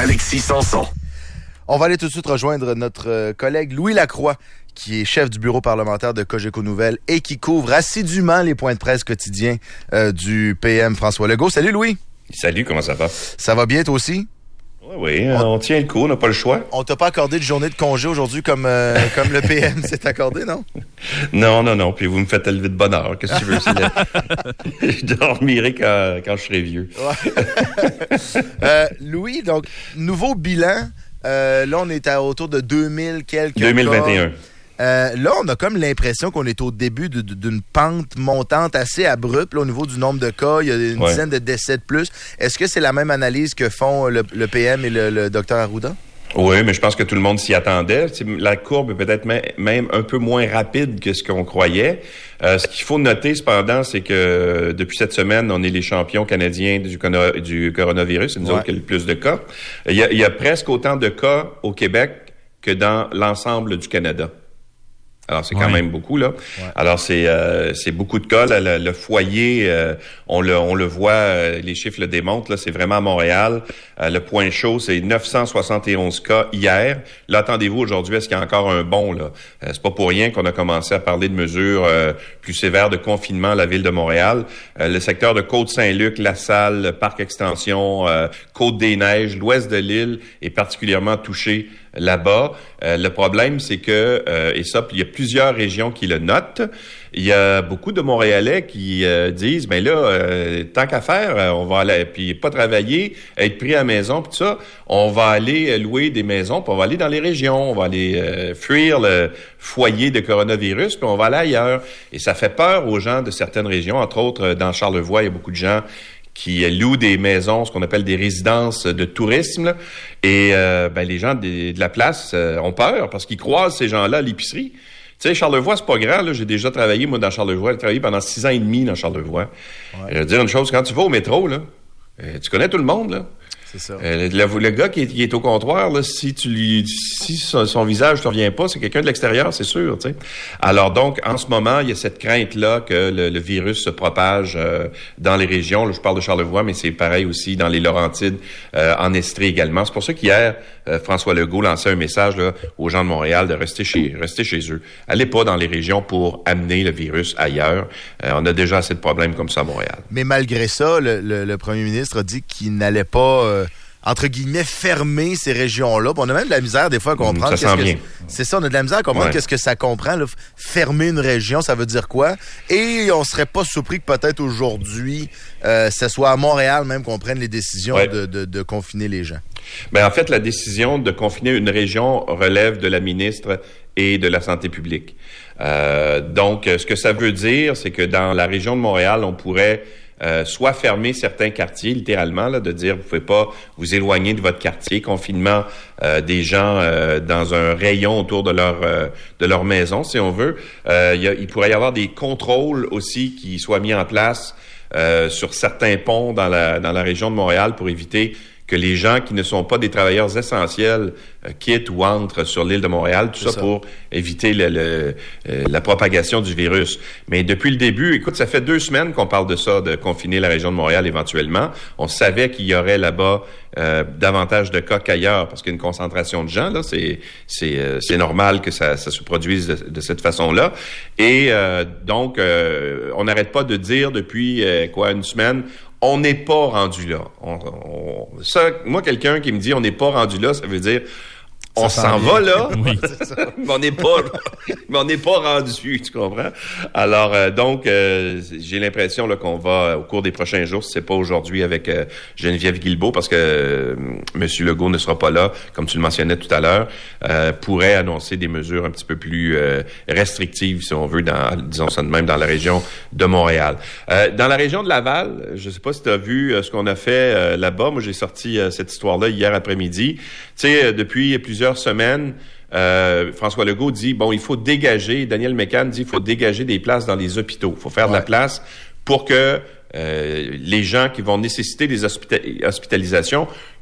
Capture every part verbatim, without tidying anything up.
Alexis Sanson. On va aller tout de suite rejoindre notre euh, collègue Louis Lacroix, qui est chef du bureau parlementaire de Cogeco Nouvelles et qui couvre assidûment les points de presse quotidiens euh, du P M François Legault. Salut Louis. Salut, comment ça va? Ça va bien toi aussi? Oui, oui, on, on tient le coup, on n'a pas le choix. On t'a pas accordé de journée de congé aujourd'hui comme, euh, comme le P M s'est accordé, non? Non, non, non, puis vous me faites lever de bonne heure. Qu'est-ce que tu veux? C'est je dormirai quand, quand je serai vieux. Ouais. euh, Louis, donc, nouveau bilan. Euh, là, on est à autour de deux mille quelques deux mille vingt et un. cas. Euh, là, on a comme l'impression qu'on est au début de, de, d'une pente montante assez abrupte là, au niveau du nombre de cas. Il y a une ouais. dizaine de décès de plus. Est-ce que c'est la même analyse que font le, le P M et le, le docteur Arruda? Oui, mais je pense que tout le monde s'y attendait. La courbe est peut-être même un peu moins rapide que ce qu'on croyait. Euh, ce qu'il faut noter, cependant, c'est que depuis cette semaine, on est les champions canadiens du, du coronavirus. C'est nous ouais. autres qui avons le plus de cas. Il y, a, il y a presque autant de cas au Québec que dans l'ensemble du Canada. Alors, c'est quand oui. même beaucoup, là. Ouais. Alors, c'est euh, c'est beaucoup de cas. Là, le, le foyer, euh, on le on le voit, euh, les chiffres le démontrent, là, c'est vraiment à Montréal. Euh, le point chaud, c'est neuf cent soixante et onze cas hier. Là, attendez-vous aujourd'hui, est-ce qu'il y a encore un bond, là? Euh, c'est pas pour rien qu'on a commencé à parler de mesures euh, plus sévères de confinement à la ville de Montréal. Euh, le secteur de Côte-Saint-Luc, La Salle, le Parc Extension, euh, Côte-des-Neiges, l'ouest de l'île est particulièrement touché là-bas. Euh, le problème, c'est que, euh, et ça, il y a plusieurs régions qui le notent, il y a beaucoup de Montréalais qui euh, disent, ben là, euh, tant qu'à faire, on va aller, puis pas travailler, être pris à la maison, puis tout ça, on va aller louer des maisons, puis on va aller dans les régions, on va aller euh, fuir le foyer de coronavirus, puis on va aller ailleurs. Et ça fait peur aux gens de certaines régions, entre autres, dans Charlevoix, il y a beaucoup de gens qui louent des maisons, ce qu'on appelle des résidences de tourisme. Là. Et euh, ben, les gens de, de la place euh, ont peur parce qu'ils croisent ces gens-là à l'épicerie. Tu sais, Charlevoix, c'est pas grand. Là. J'ai déjà travaillé, moi, dans Charlevoix. J'ai travaillé pendant six ans et demi dans Charlevoix. Ouais. Je veux dire une chose, quand tu vas au métro, là, euh, tu connais tout le monde, là. C'est ça. Euh, le, le gars qui est, qui est au comptoir, là, si tu lui, si son, son visage ne te revient pas, c'est quelqu'un de l'extérieur, c'est sûr, tu sais. Alors donc, en ce moment, il y a cette crainte-là que le, le virus se propage euh, dans les régions. Là, je parle de Charlevoix, mais c'est pareil aussi dans les Laurentides, euh, en Estrie également. C'est pour ça qu'hier, euh, François Legault lançait un message là, aux gens de Montréal de rester chez, rester chez eux. Allez pas dans les régions pour amener le virus ailleurs. Euh, on a déjà assez de problèmes comme ça à Montréal. Mais malgré ça, le, le, le premier ministre a dit qu'il n'allait pas euh, entre guillemets, fermer ces régions-là. On a même de la misère, des fois, à comprendre. Mmh, ça sent bien. Que... C'est ça, on a de la misère à comprendre ouais. qu'est-ce que ça comprend. Là. Fermer une région, ça veut dire quoi? Et on serait pas surpris que peut-être aujourd'hui, euh, ce soit à Montréal même qu'on prenne les décisions ouais. de, de, de confiner les gens. Ben, en fait, la décision de confiner une région relève de la ministre et de la Santé publique. Euh, donc, ce que ça veut dire, c'est que dans la région de Montréal, on pourrait Euh, soit fermer certains quartiers, littéralement, là, de dire vous pouvez pas vous éloigner de votre quartier, confinement euh, des gens euh, dans un rayon autour de leur euh, de leur maison, si on veut. Euh, il, y a, il pourrait y avoir des contrôles aussi qui soient mis en place euh, sur certains ponts dans la dans la région de Montréal pour éviter que les gens qui ne sont pas des travailleurs essentiels euh, quittent ou entrent sur l'île de Montréal, tout ça, ça pour éviter le, le, euh, la propagation du virus. Mais depuis le début, écoute, ça fait deux semaines qu'on parle de ça, de confiner la région de Montréal éventuellement. On savait qu'il y aurait là-bas euh, davantage de cas qu'ailleurs, parce qu'il y a une concentration de gens, là, c'est c'est euh, c'est normal que ça, ça se produise de, de cette façon-là. Et euh, donc, euh, on n'arrête pas de dire depuis, euh, quoi, une semaine, on n'est pas rendu là. On, on, ça, moi, quelqu'un qui me dit on n'est pas rendu là, ça veut dire on ça s'en va là, oui. mais on n'est pas, mais on n'est pas rendu, tu comprends? Alors euh, donc, euh, j'ai l'impression là qu'on va au cours des prochains jours, si c'est pas aujourd'hui avec euh, Geneviève Guilbeault, parce que euh, Monsieur Legault ne sera pas là, comme tu le mentionnais tout à l'heure, euh, pourrait annoncer des mesures un petit peu plus euh, restrictives, si on veut, dans, disons ça de même, dans la région de Montréal. Euh, dans la région de Laval, je sais pas si tu as vu euh, ce qu'on a fait euh, là-bas. Moi, j'ai sorti euh, cette histoire-là hier après-midi. Tu sais, euh, depuis plusieurs semaines, euh, François Legault dit, bon, il faut dégager, Daniel Mécan dit, il faut dégager des places dans les hôpitaux. Il faut faire ouais. de la place pour que euh, les gens qui vont nécessiter des hospita- hospitalisations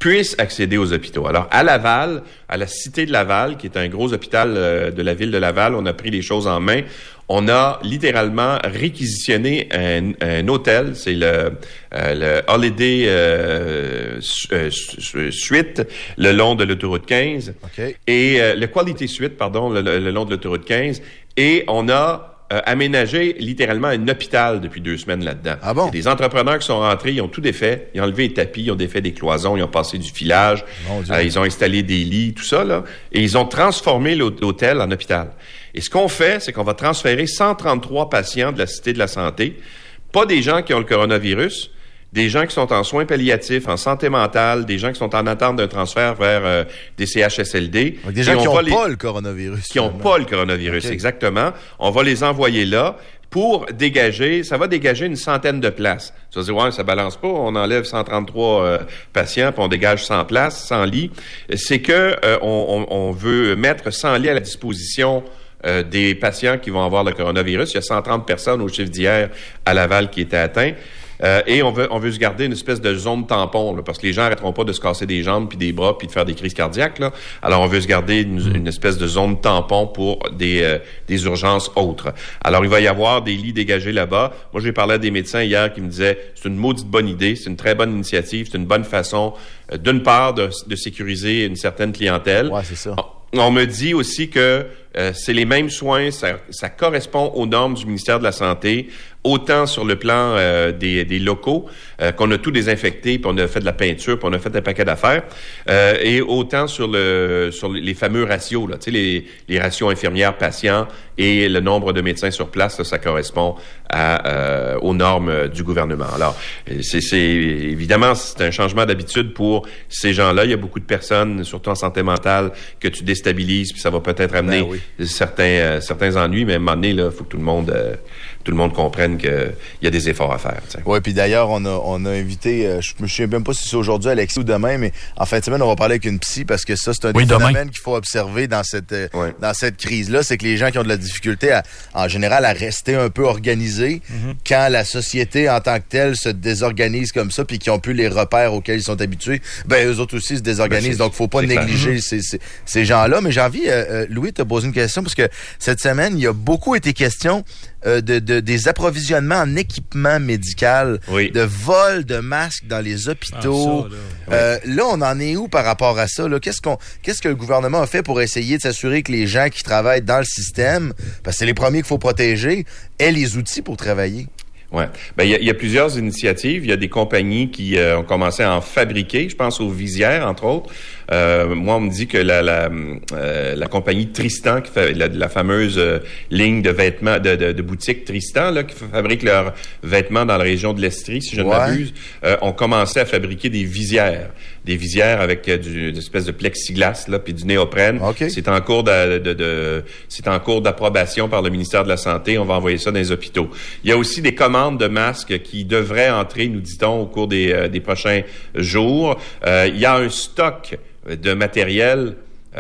puissent accéder aux hôpitaux. Alors, à Laval, à la Cité de Laval, qui est un gros hôpital euh, de la ville de Laval, on a pris les choses en main. On a littéralement réquisitionné un, un hôtel, c'est le, euh, le Holiday euh, euh, Suite, le long de l'autoroute quinze. Okay. Et euh, le Quality Suite, pardon, le, le long de l'autoroute quinze. Et on a Euh, aménagé littéralement un hôpital depuis deux semaines là-dedans. Ah bon? Il y a des entrepreneurs qui sont rentrés, ils ont tout défait. Ils ont enlevé les tapis, ils ont défait des cloisons, ils ont passé du filage, euh, ils ont installé des lits, tout ça, là. Et ils ont transformé l'hôtel en hôpital. Et ce qu'on fait, c'est qu'on va transférer cent trente-trois patients de la Cité de la Santé, pas des gens qui ont le coronavirus, des gens qui sont en soins palliatifs, en santé mentale, des gens qui sont en attente d'un transfert vers euh, des C H S L D. Donc, des gens qui n'ont les... pas le coronavirus. Qui n'ont pas le coronavirus, okay. Exactement. On va les envoyer là pour dégager, ça va dégager une centaine de places. Ça va dire, ouais, ça balance pas, on enlève cent trente-trois euh, patients, puis on dégage cent places, cent lits. C'est que euh, on, on, on veut mettre cent lits à la disposition euh, des patients qui vont avoir le coronavirus. Il y a cent trente personnes au chiffre d'hier à Laval qui étaient atteints. Euh, et on veut, on veut se garder une espèce de zone tampon, là, parce que les gens n'arrêteront pas de se casser des jambes puis des bras puis de faire des crises cardiaques, là. Alors, on veut se garder une, une espèce de zone tampon pour des, euh, des urgences autres. Alors, il va y avoir des lits dégagés là-bas. Moi, j'ai parlé à des médecins hier qui me disaient, c'est une maudite bonne idée, c'est une très bonne initiative, c'est une bonne façon, euh, d'une part, de, de sécuriser une certaine clientèle. Ouais, c'est ça. On, on me dit aussi que euh, c'est les mêmes soins, ça, ça correspond aux normes du ministère de la Santé, autant sur le plan euh, des, des locaux, euh, qu'on a tout désinfecté, puis on a fait de la peinture, puis on a fait un paquet d'affaires, euh, et autant sur le sur les fameux ratios, là, tu sais, les, les ratios infirmières-patients et le nombre de médecins sur place, là, ça correspond à, euh, aux normes du gouvernement. Alors, c'est, c'est évidemment, c'est un changement d'habitude pour ces gens-là. Il y a beaucoup de personnes, surtout en santé mentale, que tu déstabilises, puis ça va peut-être amener ben oui. certains euh, certains ennuis, mais à un moment donné, là, il faut que tout le monde euh, tout le monde comprenne qu'il y a des efforts à faire. Oui, puis d'ailleurs, on a, on a invité, euh, je me souviens même pas si c'est aujourd'hui, Alexis, ou demain, mais en fin de semaine, on va parler avec une psy, parce que ça, c'est un oui, des phénomènes qu'il faut observer dans cette euh, oui. dans cette crise-là, c'est que les gens qui ont de la difficulté, à, en général, à rester un peu organisés, mm-hmm. quand la société en tant que telle se désorganise comme ça, puis qui ont plus les repères auxquels ils sont habitués, ben eux autres aussi se désorganisent, ben donc faut pas négliger ces, ces, ces gens-là. Mais j'ai envie, euh, Louis, te poser une question, parce que cette semaine, il y a beaucoup été question Euh, de, de des approvisionnements en équipement médical, oui. de vol de masques dans les hôpitaux. Ah, ça, là. Euh, oui. là, on en est où par rapport à ça? Là? Qu'est-ce qu'on, qu'est-ce que le gouvernement a fait pour essayer de s'assurer que les gens qui travaillent dans le système, parce que c'est les premiers qu'il faut protéger, aient les outils pour travailler? Ouais. Ben, il y a, y a plusieurs initiatives. Il y a des compagnies qui euh, ont commencé à en fabriquer. Je pense aux visières, entre autres. Euh, moi, on me dit que la la, euh, la compagnie Tristan, qui fait la, la fameuse euh, ligne de vêtements, de, de, de boutique Tristan, là, qui fabrique leurs vêtements dans la région de l'Estrie, si je ne ouais. m'abuse, euh, ont commencé à fabriquer des visières. Des visières avec euh, du, une espèce de plexiglas, là, puis du néoprène. Okay. C'est en cours de, de, de c'est en cours d'approbation par le ministère de la Santé. On va envoyer ça dans les hôpitaux. Il y a aussi des commandes de masques qui devraient entrer, nous dit-on, au cours des, euh, des prochains jours. Euh, il y a un stock de matériel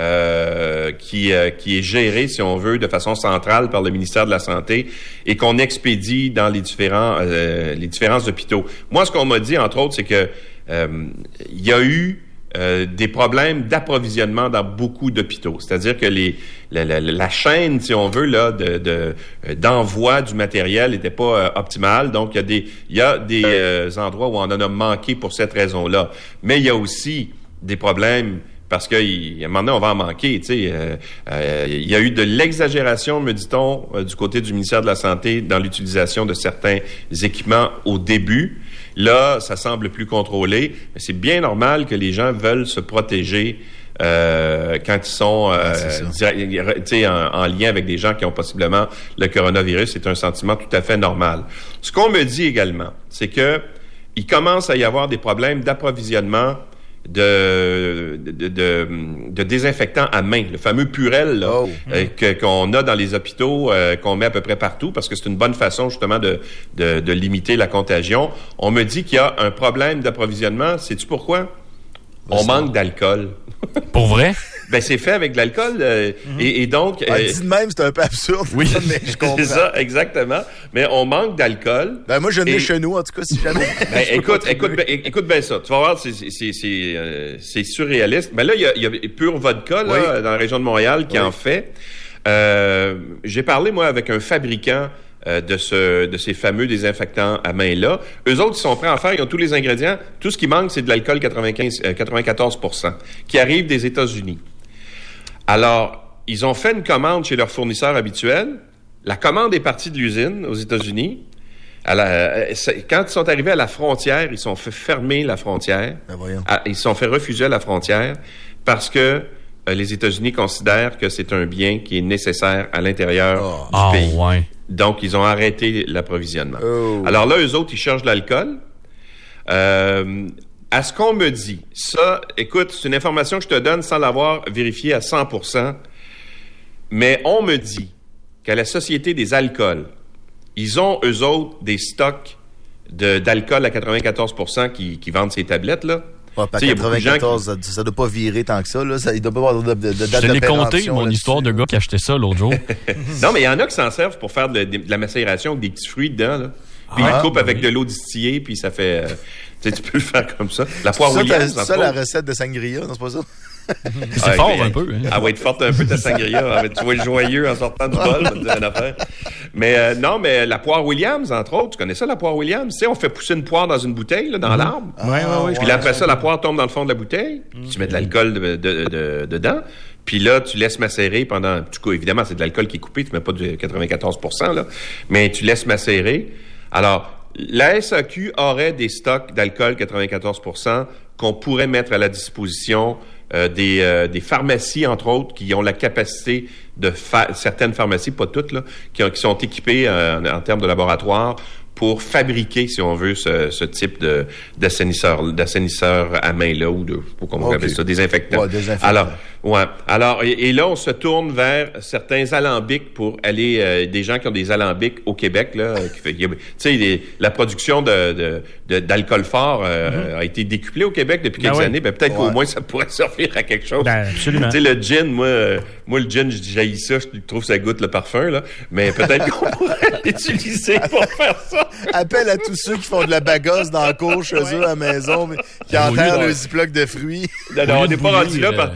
euh, qui, euh, qui est géré, si on veut, de façon centrale par le ministère de la Santé et qu'on expédie dans les différents, euh, les différents hôpitaux. Moi, ce qu'on m'a dit, entre autres, c'est que euh, il y a eu Euh, des problèmes d'approvisionnement dans beaucoup d'hôpitaux. C'est-à-dire que les la, la, la chaîne, si on veut, là, de, de d'envoi du matériel n'était pas euh, optimale. Donc, il y a des il y a des euh, endroits où on en a manqué pour cette raison-là. Mais il y a aussi des problèmes parce qu'à un moment donné, on va en manquer. Tu sais, euh, euh, il y a eu de l'exagération, me dit-on, euh, du côté du ministère de la Santé dans l'utilisation de certains équipements au début. Là, ça semble plus contrôlé, mais c'est bien normal que les gens veulent se protéger euh, quand ils sont euh, ouais, en, en lien avec des gens qui ont possiblement le coronavirus. C'est un sentiment tout à fait normal. Ce qu'on me dit également, c'est que il commence à y avoir des problèmes d'approvisionnement de de, de de désinfectants à main, le fameux Purell là, oh. euh, que, qu'on a dans les hôpitaux, euh, qu'on met à peu près partout, parce que c'est une bonne façon justement de, de, de limiter la contagion. On me dit qu'il y a un problème d'approvisionnement. Sais-tu pourquoi? On manque d'alcool. Pour vrai? Ben, c'est fait avec de l'alcool. Euh, mm-hmm. et, et donc... Ah, euh, dit de même, c'est un peu absurde. Oui, mais je comprends. C'est ça, exactement. Mais on manque d'alcool. Ben, moi, je n'ai chez nous, en tout cas, si jamais... ben, écoute, écoute, ben, écoute bien ça. Tu vas voir, c'est, c'est, c'est, euh, c'est surréaliste. Ben là, il y a, il y a Pure Vodka, là, oui. dans la région de Montréal, qui oui. en fait. Euh, j'ai parlé, moi, avec un fabricant Euh, de ce de ces fameux désinfectants à main-là. Eux autres, ils sont prêts à en faire, ils ont tous les ingrédients. Tout ce qui manque, c'est de l'alcool quatre-vingt-quinze, euh, quatre-vingt-quatorze pour cent qui arrive des États-Unis. Alors, ils ont fait une commande chez leur fournisseur habituel. La commande est partie de l'usine aux États-Unis. À la, euh, quand ils sont arrivés à la frontière, ils sont fait fermer la frontière. Ben voyons. À, ils se sont fait refuser à la frontière parce que euh, les États-Unis considèrent que c'est un bien qui est nécessaire à l'intérieur oh. du oh, pays. Ouais. Donc, ils ont arrêté l'approvisionnement. Oh. Alors là, eux autres, ils cherchent de l'alcool. Euh, à ce qu'on me dit, ça, écoute, c'est une information que je te donne sans l'avoir vérifiée à cent pour cent, mais on me dit qu'à la Société des alcools, ils ont, eux autres, des stocks de, d'alcool à quatre-vingt-quatorze pour cent qui, qui vendent ces tablettes-là. Ouais, pas quatre-vingt-quatorze, qui... ça ne doit pas virer tant que ça. Là. Ça il doit pas avoir de, de, de date Je l'ai compté, mon là-dessus. histoire de gars qui achetait ça l'autre jour. Non, mais il y en a qui s'en servent pour faire de, de, de la macération avec des petits fruits dedans. Là. Puis ah, ils coupent ben avec oui. de l'eau distillée, puis ça fait... Euh, tu sais, tu peux le faire comme ça. La poire Williams. C'est ça la recette de sangria, non, c'est pas ça? C'est ah, fort mais, un peu. Hein? Elle va être forte un peu ta sangria. Tu vas être joyeux en sortant du bol, c'est une affaire. Mais euh, non, mais la poire Williams, entre autres, tu connais ça, la poire Williams? Tu sais, on fait pousser une poire dans une bouteille, là, dans mm-hmm. l'arbre. Ah, ouais, ouais, ouais, puis là, après ça, la poire tombe dans le fond de la bouteille. Mm-hmm. Tu mets de l'alcool de, de, de, dedans. Puis là, tu laisses macérer pendant... Du coup, évidemment, c'est de l'alcool qui est coupé. Tu mets pas de quatre-vingt-quatorze pour cent, là. Mais tu laisses macérer. Alors... La S A Q aurait des stocks d'alcool quatre-vingt-quatorze pour cent qu'on pourrait mettre à la disposition euh, des, euh, des pharmacies, entre autres, qui ont la capacité de faire, certaines pharmacies, pas toutes, là, qui, ont, qui sont équipées euh, en, en termes de laboratoire pour fabriquer, si on veut, ce, ce type de, d'assainisseur, d'assainisseur à main, là, ou de, comment on appelle ça, désinfectant. Ouais, désinfectant. Alors, ouais. Alors, et, et là, on se tourne vers certains alambics pour aller, euh, des gens qui ont des alambics au Québec, là, qui fait, tu sais, la production de, de, de, d'alcool fort euh, mm-hmm. a été décuplée au Québec depuis quelques ben années. Oui. Ben, peut-être ouais. qu'au moins, ça pourrait servir à quelque chose. Ben, absolument. Tu sais, le gin, moi, euh, moi, le gin, je jaillis ça, je trouve que ça goûte le parfum, là. Mais peut-être qu'on pourrait l'utiliser pour faire ça. Appel à tous ceux qui font de la bagasse dans la cour chez ouais. eux à la maison, mais qui enterrent le ziploc de fruits. Non, non, on n'est pas rendu là. Par...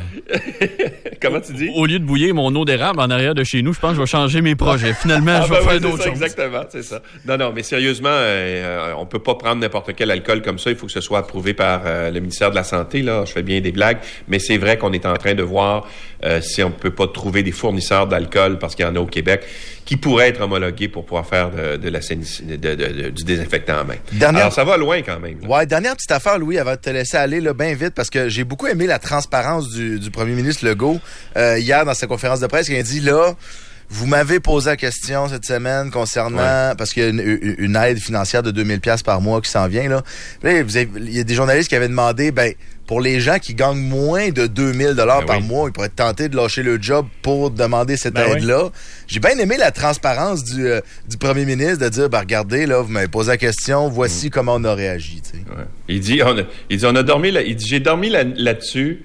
Comment tu dis? Au lieu de bouillir mon eau d'érable en arrière de chez nous, je pense que je vais changer mes projets. Finalement, ah, je vais ben faire ouais, d'autres ça, choses. Exactement, c'est ça. Non, non, mais sérieusement, euh, on peut pas prendre n'importe quel alcool comme ça. Il faut que ce soit approuvé par euh, le ministère de la Santé. Là, je fais bien des blagues, mais c'est vrai qu'on est en train de voir euh, si on peut pas trouver des fournisseurs d'alcool, parce qu'il y en a au Québec, qui pourraient être homologués pour pouvoir faire de, de la de, de, de, du désinfectant à main. Dernière... Alors, ça va loin quand même. Là. Ouais, dernière petite affaire, Louis, avant de te laisser aller là, bien vite, parce que j'ai beaucoup aimé la transparence du, du premier ministre Legault euh, hier dans sa conférence de presse, qui a dit là, vous m'avez posé la question cette semaine concernant, ouais. parce qu'il y a une, une aide financière de deux mille dollars par mois qui s'en vient, là. là vous avez, il y a des journalistes qui avaient demandé, ben, pour les gens qui gagnent moins de deux mille dollars ben par oui. mois, ils pourraient être tentés de lâcher le job pour demander cette ben aide-là. Oui. J'ai bien aimé la transparence du, euh, du premier ministre de dire, ben, regardez, là, vous m'avez posé la question, voici mmh. comment on a réagi, tu sais. Ouais. Il dit, on a, il dit, on a dormi là, il dit, j'ai dormi là, là-dessus.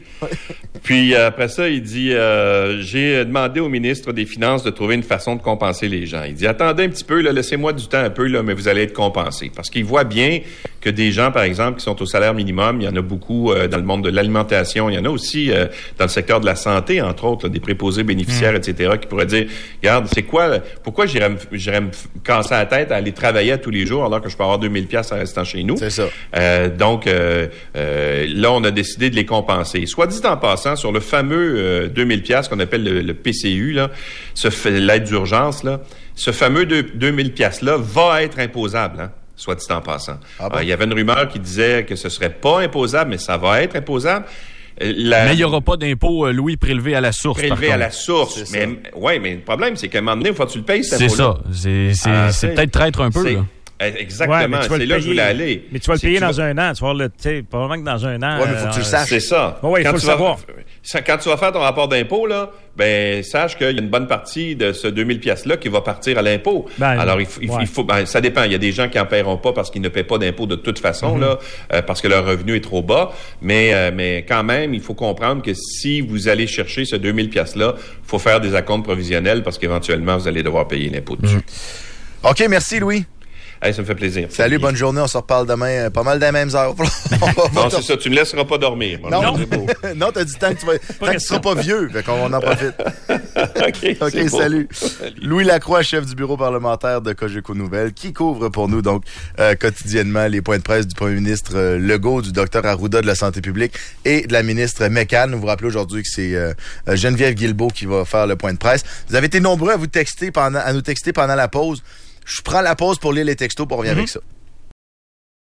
Puis euh, après ça, il dit, euh, j'ai demandé au ministre des Finances de trouver une façon de compenser les gens. Il dit, attendez un petit peu, là, laissez-moi du temps un peu, là, mais vous allez être compensés. Parce qu'il voit bien que des gens, par exemple, qui sont au salaire minimum, il y en a beaucoup euh, dans le monde de l'alimentation, il y en a aussi euh, dans le secteur de la santé, entre autres, là, des préposés bénéficiaires, mmh. et cetera, qui pourraient dire, regarde, c'est quoi, pourquoi j'irais me, j'irais me casser la tête à aller travailler à tous les jours alors que je peux avoir deux mille dollars en restant chez nous? C'est ça. Euh, donc, euh, euh, là, on a décidé de les compenser. Soit dit en passant, sur le fameux euh, deux mille dollars qu'on appelle le, le P C U, là, ce fait, l'aide d'urgence, là, ce fameux deux mille dollars-là va être imposable, hein, soit dit en passant. Ah bon? euh, il y avait une rumeur qui disait que ce serait pas imposable, mais ça va être imposable. La... Mais il n'y aura pas d'impôt, Louis, prélevé à la source. Prélevé à la source. Mais, ouais, mais le problème, c'est qu'à un moment donné, il faut que tu le payes, cet C'est impôt-là. ça. C'est, c'est, ah, c'est peut-être traître un peu, là. Exactement, ouais, c'est là payer, que je voulais aller. Mais tu vas le payer dans vas... un an. Tu vas le, tu sais, probablement que dans un an. Oui, mais il faut que tu le saches. C'est ça. Oui, il faut le savoir. Vas, quand tu vas faire ton rapport d'impôt, là, ben, sache qu'il y a une bonne partie de ce deux mille piastres-là qui va partir à l'impôt. Ben, Alors, il, il, ouais. il faut, ben, ça dépend. Il y a des gens qui en paieront pas parce qu'ils ne paient pas d'impôt de toute façon, mm-hmm. là, euh, parce que leur revenu est trop bas. Mais, euh, mais quand même, il faut comprendre que si vous allez chercher ce deux mille piastres-là, il faut faire des acomptes provisionnels parce qu'éventuellement, vous allez devoir payer l'impôt dessus. Mm. OK, merci, Louis. Hey, ça me fait plaisir. Salut, bonne journée. On se reparle demain, euh, pas mal des mêmes heures. Non, c'est ça. Tu me laisseras pas dormir. Non, non. non t'as dit tant que tu vas, tant que tu seras pas vieux. Fait qu'on en profite. OK, OK, salut. salut. Louis Lacroix, chef du bureau parlementaire de Cogeco Nouvelles, qui couvre pour nous, donc, euh, quotidiennement les points de presse du premier ministre euh, Legault, du docteur Arruda de la Santé publique et de la ministre Mécan. Vous vous rappelez aujourd'hui que c'est euh, Geneviève Guilbeault qui va faire le point de presse. Vous avez été nombreux à vous texter pendant, à nous texter pendant la pause. Je prends la pause pour lire les textos, pour revenir mm-hmm. avec ça.